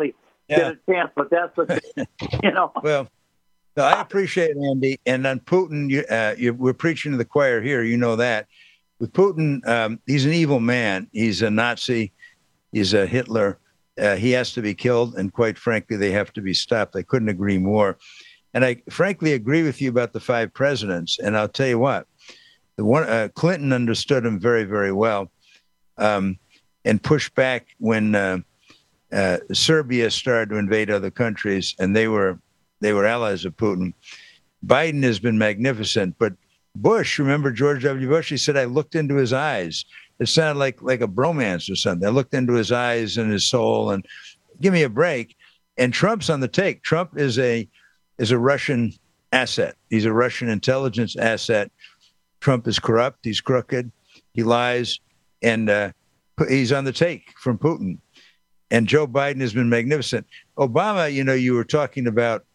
get a chance. But that's what Well, no, I appreciate it, Andy. And on Putin, we're preaching to the choir here. You know that. With Putin, he's an evil man. He's a Nazi. He's a Hitler. He has to be killed. And quite frankly, they have to be stopped. I couldn't agree more. And I frankly agree with you about the 5 presidents. And I'll tell you what, Clinton understood him very, very well, and pushed back when Serbia started to invade other countries, and they were allies of Putin. Biden has been magnificent, but Bush, remember George W. Bush? He said, I looked into his eyes. It sounded like a bromance or something. I looked into his eyes and his soul, and give me a break. And Trump's on the take. Trump is a Russian asset. He's a Russian intelligence asset. Trump is corrupt. He's crooked. He lies. And he's on the take from Putin. And Joe Biden has been magnificent. Obama, you were talking about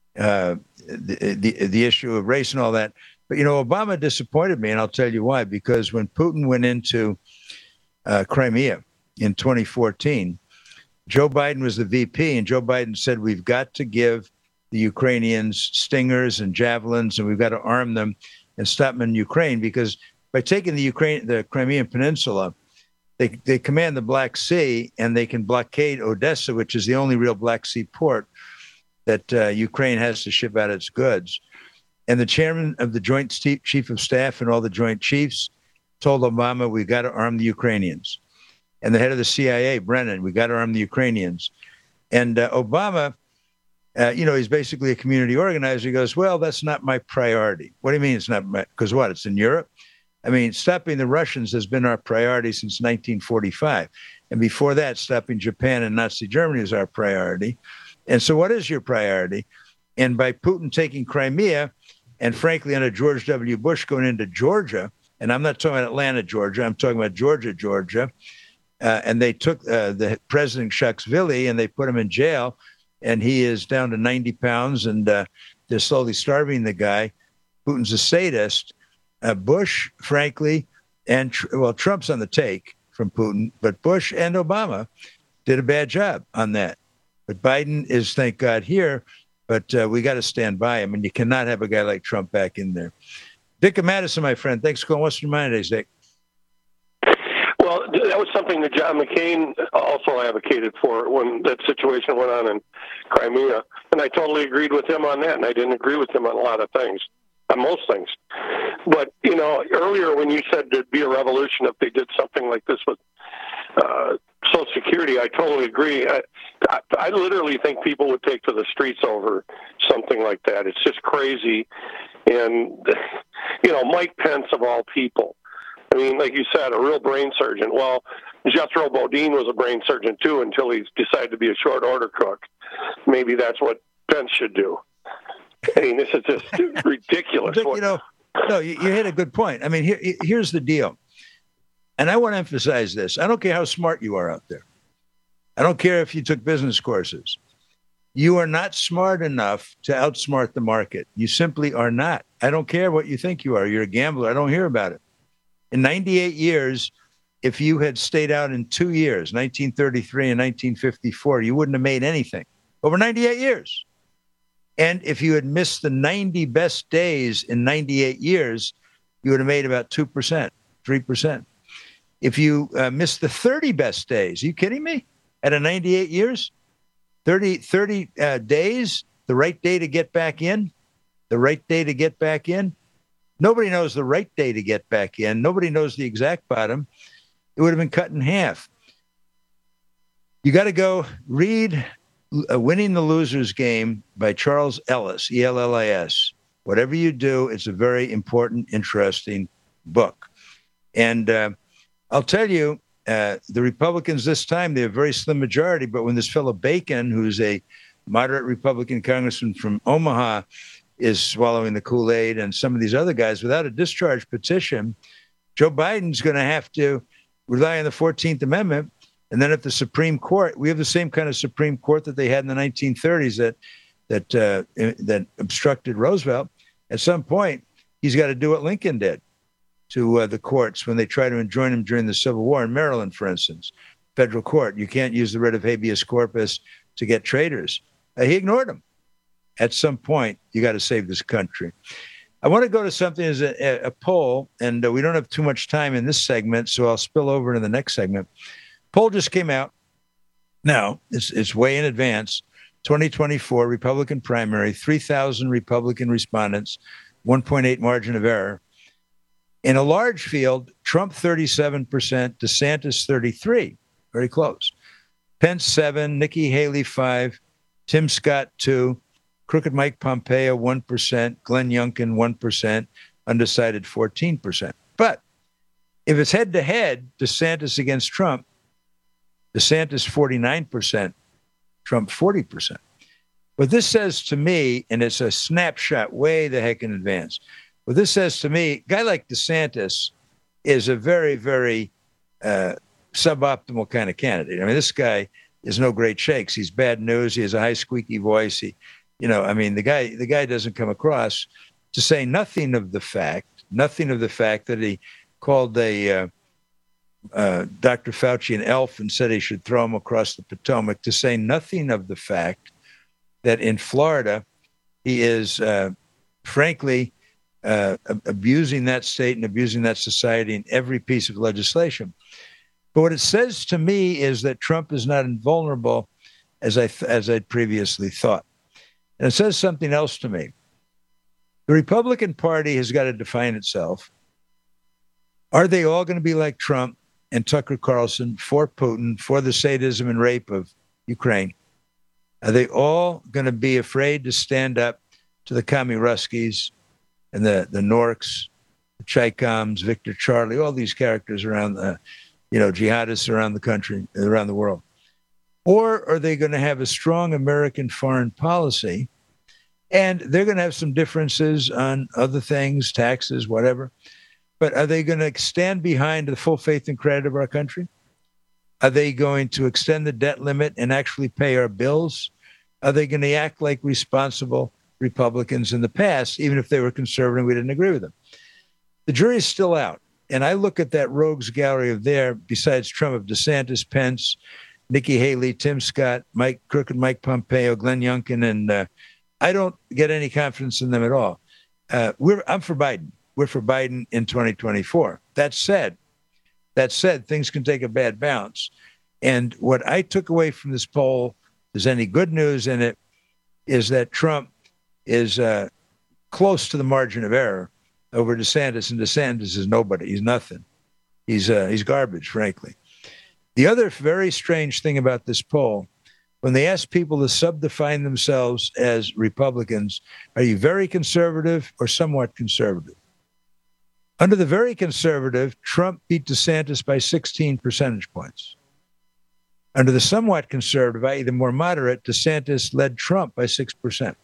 the issue of race and all that. But, Obama disappointed me, and I'll tell you why. Because when Putin went into Crimea in 2014, Joe Biden was the VP, and Joe Biden said, we've got to give the Ukrainians Stingers and Javelins, and we've got to arm them and stop them in Ukraine, because by taking the Crimean Peninsula, they command the Black Sea, and they can blockade Odessa, which is the only real Black Sea port that Ukraine has to ship out its goods. And the chairman of the Joint Chief of Staff and all the Joint Chiefs told Obama, we've got to arm the Ukrainians. And the head of the CIA, Brennan, we got to arm the Ukrainians. And Obama, he's basically a community organizer. He goes, well, that's not my priority. What do you mean it's not my, because what, it's in Europe? I mean, stopping the Russians has been our priority since 1945. And before that, stopping Japan and Nazi Germany is our priority. And so what is your priority? And by Putin taking Crimea, and frankly, under George W. Bush going into Georgia, and I'm not talking about Atlanta, Georgia, I'm talking about Georgia, and they took the President Saakashvili and they put him in jail, and he is down to 90 pounds, and they're slowly starving the guy. Putin's a sadist. Bush, frankly, and Trump's on the take from Putin, but Bush and Obama did a bad job on that. But Biden is, thank God, here. But we got to stand by him, and you cannot have a guy like Trump back in there. Dick of Madison, my friend. Thanks for calling. What's your mind today, Dick? Well, that was something that John McCain also advocated for when that situation went on in Crimea. And I totally agreed with him on that, and I didn't agree with him on a lot of things, on most things. But, earlier when you said there'd be a revolution if they did something like this with Social Security, I totally agree. I literally think people would take to the streets over something like that. It's just crazy. And, Mike Pence, of all people, I mean, like you said, a real brain surgeon. Well, Jethro Bodine was a brain surgeon, too, until he decided to be a short order cook. Maybe that's what Pence should do. I mean, this is just ridiculous. No, you hit a good point. I mean, here's the deal. And I want to emphasize this. I don't care how smart you are out there. I don't care if you took business courses. You are not smart enough to outsmart the market. You simply are not. I don't care what you think you are. You're a gambler. I don't hear about it. In 98 years, if you had stayed out in 2 years, 1933 and 1954, you wouldn't have made anything. Over 98 years. And if you had missed the 90 best days in 98 years, you would have made about 2%, 3%. If you missed the 30 best days, are you kidding me? At a 98 years, 30 days, the right day to get back in, the right day to get back in. Nobody knows the right day to get back in. Nobody knows the exact bottom. It would have been cut in half. You got to go read Winning the Loser's Game by Charles Ellis, E-L-L-I-S. Whatever you do, it's a very important, interesting book. And I'll tell you, the Republicans this time, they have a very slim majority, but when this fellow Bacon, who's a moderate Republican congressman from Omaha, is swallowing the Kool-Aid, and some of these other guys, without a discharge petition, Joe Biden's going to have to rely on the 14th Amendment. And then if the Supreme Court, we have the same kind of Supreme Court that they had in the 1930s that obstructed Roosevelt. At some point, he's got to do what Lincoln did to the courts when they tried to enjoin him during the Civil War in Maryland, for instance. Federal court, you can't use the writ of habeas corpus to get traders. He ignored them. At some point, you got to save this country. I want to go to something as a poll, and we don't have too much time in this segment, so I'll spill over into the next segment. Poll just came out. Now, it's way in advance. 2024 Republican primary, 3,000 Republican respondents, 1.8 margin of error. In a large field, Trump 37%, DeSantis 33%, very close. Pence 7%, Nikki Haley 5%, Tim Scott 2%, Crooked Mike Pompeo 1%, Glenn Youngkin 1%, undecided 14%. But if it's head-to-head, DeSantis against Trump, DeSantis 49%, Trump 40%. What this says to me, and it's a snapshot way the heck in advance, what this says to me, a guy like DeSantis is a very, very suboptimal kind of candidate. I mean, this guy is no great shakes. He's bad news. He has a high squeaky voice. The guy doesn't come across, to say nothing of the fact that he called Dr. Fauci an elf and said he should throw him across the Potomac, to say nothing of the fact that in Florida, he is, frankly, abusing that state and abusing that society in every piece of legislation. But what it says to me is that Trump is not invulnerable as I'd previously thought. And it says something else to me. The Republican Party has got to define itself. Are they all going to be like Trump and Tucker Carlson, for Putin, for the sadism and rape of Ukraine? Are they all going to be afraid to stand up to the Komiruskis and the Norks, the Chaycoms, Victor Charlie, all these characters around the, jihadists around the country, around the world? Or are they going to have a strong American foreign policy, and they're going to have some differences on other things, taxes, whatever, but are they going to stand behind the full faith and credit of our country? Are they going to extend the debt limit and actually pay our bills? Are they going to act like responsible Republicans in the past, even if they were conservative and we didn't agree with them? The jury's still out. And I look at that rogues gallery of there, besides Trump, of DeSantis, Pence, Nikki Haley, Tim Scott, Crooked Mike Pompeo, Glenn Youngkin, and I don't get any confidence in them at all. I'm for Biden. We're for Biden in 2024. That said, things can take a bad bounce. And what I took away from this poll, if there's any good news in it, is that Trump is close to the margin of error over DeSantis, and DeSantis is nobody. He's nothing. He's garbage, frankly. The other very strange thing about this poll, when they ask people to subdefine themselves as Republicans, are you very conservative or somewhat conservative? Under the very conservative, Trump beat DeSantis by 16 percentage points. Under the somewhat conservative, i.e. the more moderate, DeSantis led Trump by 6%.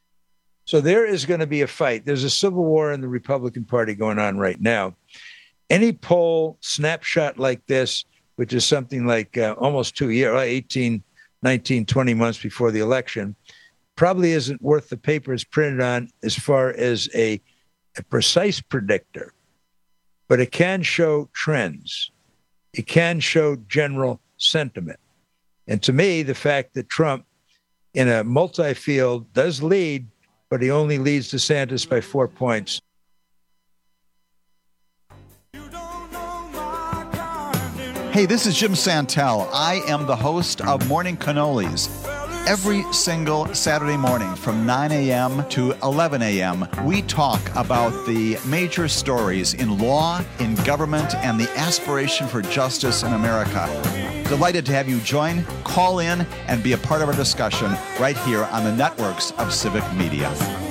So there is going to be a fight. There's a civil war in the Republican Party going on right now. Any poll snapshot like this, which is something like almost 2 years, 18, 19, 20 months before the election, probably isn't worth the paper it's printed on as far as a precise predictor. But it can show trends. It can show general sentiment. And to me, the fact that Trump in a multi-field does lead, but he only leads DeSantis by 4 points. Hey, this is Jim Santel. I am the host of Morning Cannolis. Every single Saturday morning from 9 a.m. to 11 a.m., we talk about the major stories in law, in government, and the aspiration for justice in America. Delighted to have you join, call in, and be a part of our discussion right here on the networks of Civic Media.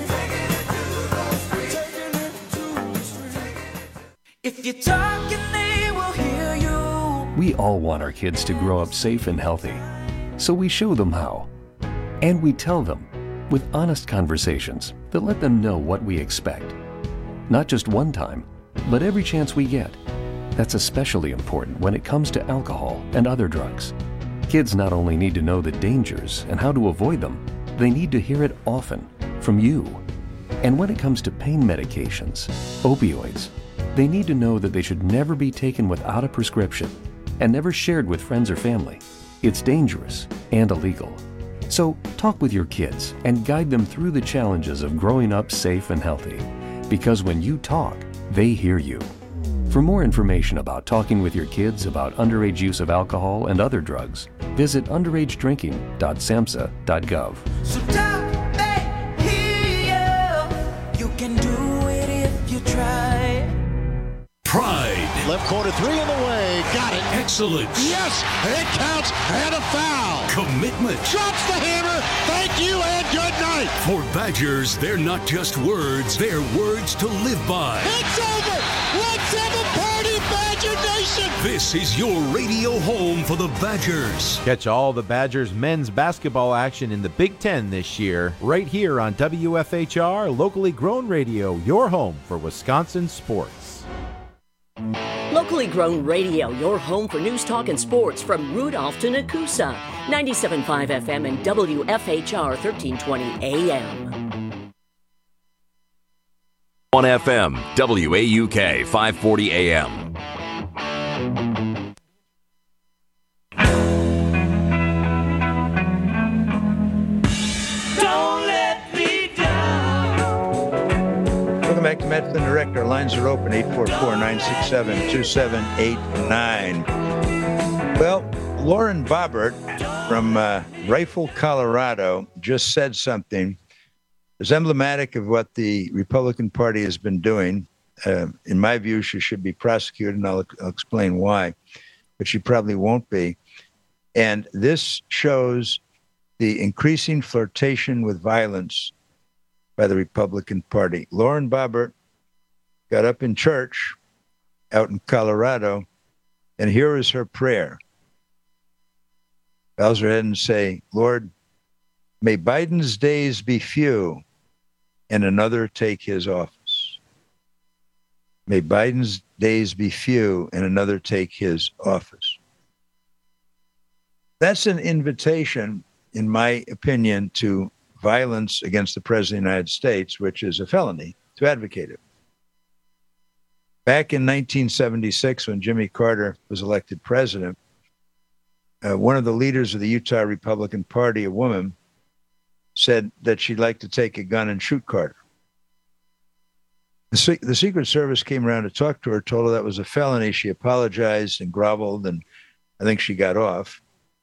If you're talking, they will hear you. We all want our kids to grow up safe and healthy, so we show them how. And we tell them with honest conversations that let them know what we expect. Not just one time, but every chance we get. That's especially important when it comes to alcohol and other drugs. Kids not only need to know the dangers and how to avoid them, they need to hear it often from you. And when it comes to pain medications, opioids, they need to know that they should never be taken without a prescription and never shared with friends or family. It's dangerous and illegal. So talk with your kids and guide them through the challenges of growing up safe and healthy. Because when you talk, they hear you. For more information about talking with your kids about underage use of alcohol and other drugs, visit underagedrinking.samhsa.gov. So talk, they hear you. You can do it if you try. Pride. Left corner three in the way. Got it. Excellence. Yes, it counts and a foul. Commitment. Drops the hammer. Thank you and good night. For Badgers, they're not just words, they're words to live by. It's over. Let's have a party, Badger Nation. This is your radio home for the Badgers. Catch all the Badgers men's basketball action in the Big Ten this year, right here on WFHR, locally grown radio, your home for Wisconsin sports. Locally grown radio, your home for news, talk, and sports from Rudolph to Nakusa. 97.5 FM and WFHR 1320 AM. On FM, WAUK 540 AM. Don't let me down. Welcome back to Met Flynn Direct. Our lines are open, 844-967-2789. Well, Lauren Boebert from Rifle, Colorado, just said something that's emblematic of what the Republican Party has been doing. In my view, she should be prosecuted, and I'll explain why, but she probably won't be. And this shows the increasing flirtation with violence by the Republican Party. Lauren Boebert got up in church out in Colorado, and here is her prayer. Bows her head and say, Lord, may Biden's days be few and another take his office. May Biden's days be few and another take his office. That's an invitation, in my opinion, to violence against the President of the United States, which is a felony, to advocate it. Back in 1976, when Jimmy Carter was elected president, one of the leaders of the Utah Republican Party, a woman, said that she'd like to take a gun and shoot Carter. The Secret Service came around to talk to her, told her that was a felony. She apologized and groveled, and I think she got off.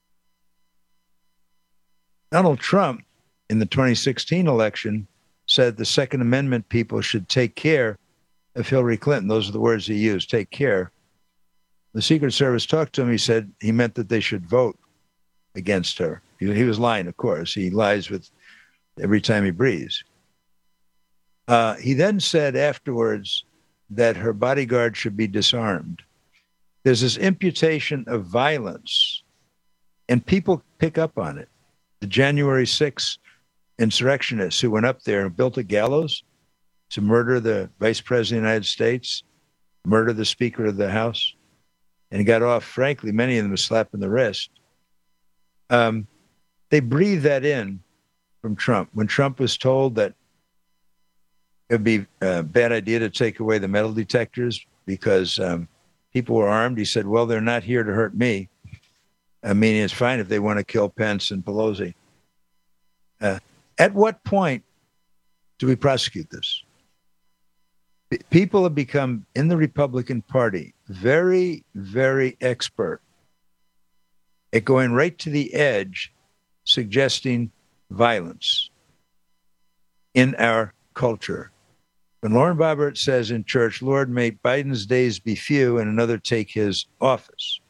Donald Trump, in the 2016 election, said the Second Amendment people should take care of Hillary Clinton. Those are the words he used, take care. The Secret Service talked to him. He said he meant that they should vote against her. He was lying, of course. He lies with every time he breathes. He then said afterwards that her bodyguard should be disarmed. There's this imputation of violence, and people pick up on it. The January 6th insurrectionists who went up there and built a gallows to murder the Vice President of the United States, murder the Speaker of the House, and got off, frankly, many of them a slap in the wrist. They breathed that in from Trump. When Trump was told that it would be a bad idea to take away the metal detectors because people were armed, he said, well, they're not here to hurt me. I mean, it's fine if they want to kill Pence and Pelosi. At what point do we prosecute this? People have become, in the Republican Party, very, very expert at going right to the edge, suggesting violence in our culture. When Lauren Boebert says in church, Lord, may Biden's days be few and another take his office.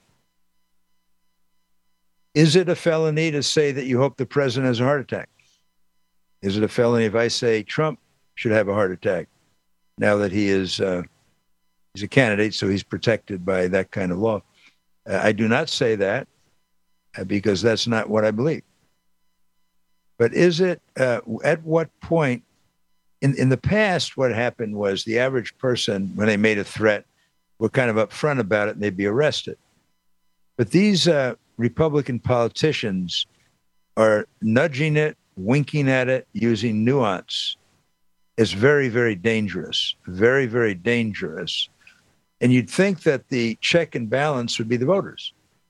Is it a felony to say that you hope the president has a heart attack? Is it a felony if I say Trump should have a heart attack now that he is he's a candidate, so he's protected by that kind of law? I do not say that because that's not what I believe. But is it, at what point, in the past, what happened was the average person, when they made a threat, were kind of upfront about it and they'd be arrested. But these Republican politicians are nudging it, winking at it, using nuance. It's very, very dangerous, very, very dangerous. And you'd think that the check and balance would be the voters.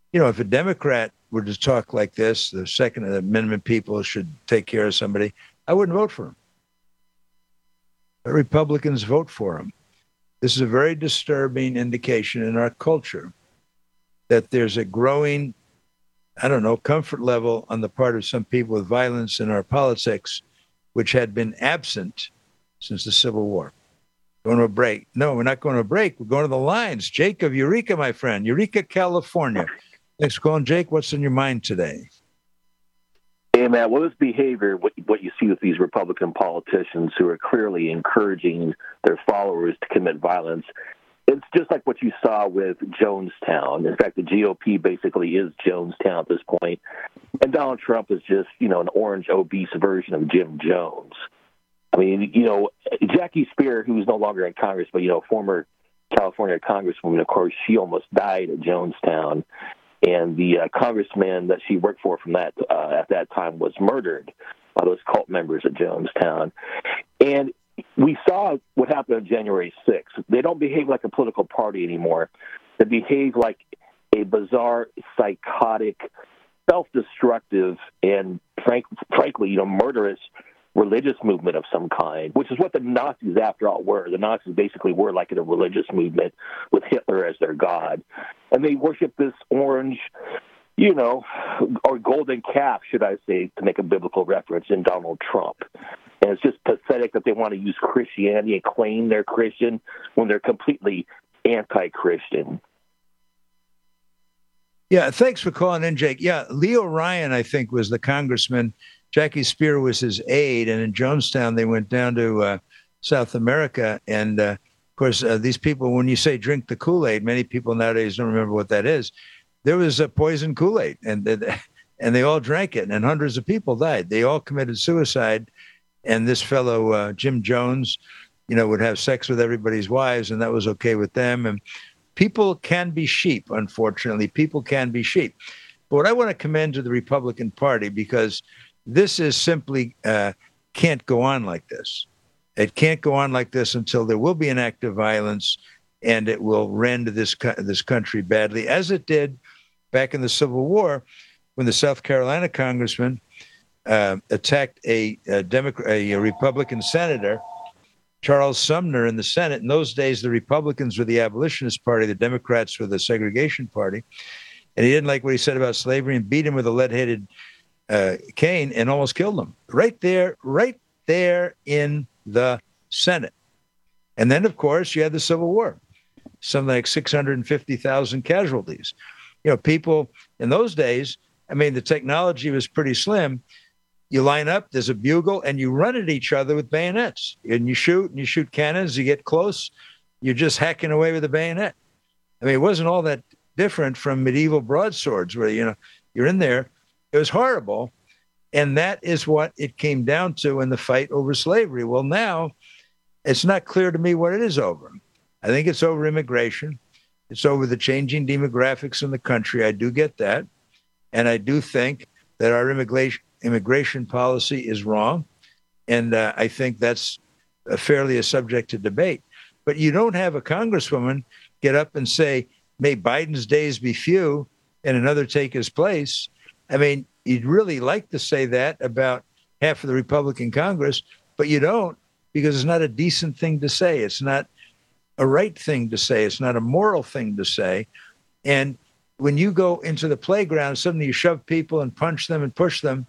if a Democrat were to talk like this, the Second Amendment people should take care of somebody, I wouldn't vote for him. But Republicans vote for him. This is a very disturbing indication in our culture that there's a growing, comfort level on the part of some people with violence in our politics, which had been absent since the Civil War. Going to a break. No, we're not going to a break. We're going to the lines. Jake of Eureka, my friend. Eureka, California. Thanks for calling, Jake. What's in your mind today? Hey, Matt, what is behavior, what you see with these Republican politicians who are clearly encouraging their followers to commit violence? It's just like what you saw with Jonestown. In fact, the GOP basically is Jonestown at this point. And Donald Trump is just, an orange, obese version of Jim Jones. I mean, Jackie Spear, who's no longer in Congress, but, former California Congresswoman, of course, she almost died at Jonestown. And the congressman that she worked for from that at that time was murdered by those cult members at Jonestown. And we saw what happened on January 6th. They don't behave like a political party anymore. They behave like a bizarre, psychotic, self-destructive, and frankly, murderous religious movement of some kind, which is what the Nazis, after all, were. The Nazis basically were like a religious movement with Hitler as their god. And they worship this orange, or golden calf, should I say, to make a biblical reference, in Donald Trump. And it's just pathetic that they want to use Christianity and claim they're Christian when they're completely anti-Christian. Yeah, thanks for calling in, Jake. Yeah, Leo Ryan, I think, was the congressman. Jackie Spear was his aide, and in Jonestown, they went down to South America. And, of course, these people, when you say drink the Kool-Aid, many people nowadays don't remember what that is. There was a poison Kool-Aid, and they all drank it, and hundreds of people died. They all committed suicide, and this fellow, Jim Jones, would have sex with everybody's wives, and that was okay with them. And people can be sheep, unfortunately. People can be sheep. But what I want to commend to the Republican Party, because this is simply can't go on like this. It can't go on like this until there will be an act of violence, and it will rend this country badly, as it did back in the Civil War when the South Carolina congressman attacked a Republican senator, Charles Sumner, in the Senate. In those days, the Republicans were the abolitionist party, the Democrats were the segregation party, and he didn't like what he said about slavery and beat him with a lead-headed cane and almost killed him right there in the Senate. And then, of course, you had the Civil War, something like 650,000 casualties. People in those days, the technology was pretty slim. You line up, there's a bugle, and you run at each other with bayonets. And you shoot cannons, you get close, you're just hacking away with a bayonet. It wasn't all that different from medieval broadswords where, you're in there. It was horrible. And that is what it came down to in the fight over slavery. Well, now it's not clear to me what it is over. I think it's over immigration. It's over the changing demographics in the country. I do get that. And I do think that our immigration policy is wrong. And I think that's fairly a subject to debate. But you don't have a congresswoman get up and say, may Biden's days be few and another take his place. You'd really like to say that about half of the Republican Congress, but you don't, because it's not a decent thing to say. It's not a right thing to say. It's not a moral thing to say. And when you go into the playground, suddenly you shove people and punch them and push them,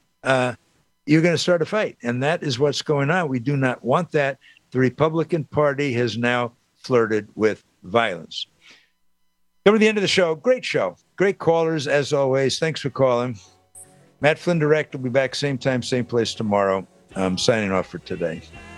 you're going to start a fight. And that is what's going on. We do not want that. The Republican Party has now flirted with violence. Coming to the end of the show. Great show. Great callers, as always. Thanks for calling. Matt Flynn Direct will be back same time, same place tomorrow. I'm signing off for today.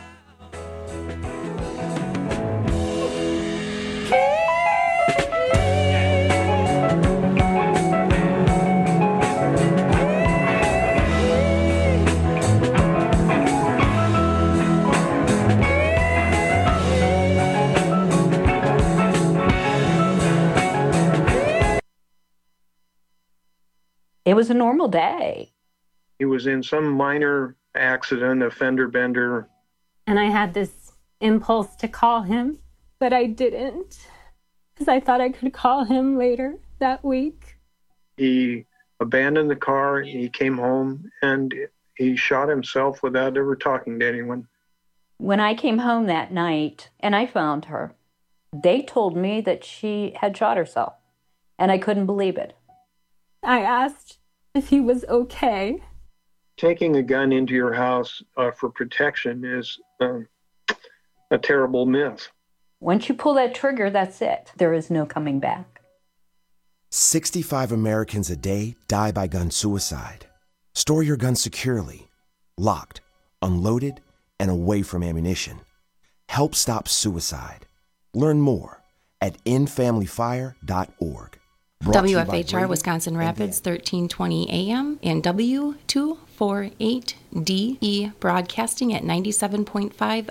It was a normal day. He was in some minor accident, a fender bender. And I had this impulse to call him, but I didn't, because I thought I could call him later that week. He abandoned the car, he came home, and he shot himself without ever talking to anyone. When I came home that night and I found her, they told me that she had shot herself, and I couldn't believe it. I asked if he was okay. Taking a gun into your house for protection is a terrible myth. Once you pull that trigger, that's it. There is no coming back. 65 Americans a day die by gun suicide. Store your gun securely, locked, unloaded, and away from ammunition. Help stop suicide. Learn more at endfamilyfire.org. WFHR Wisconsin Rapids 1320 AM and W248DE broadcasting at 97.5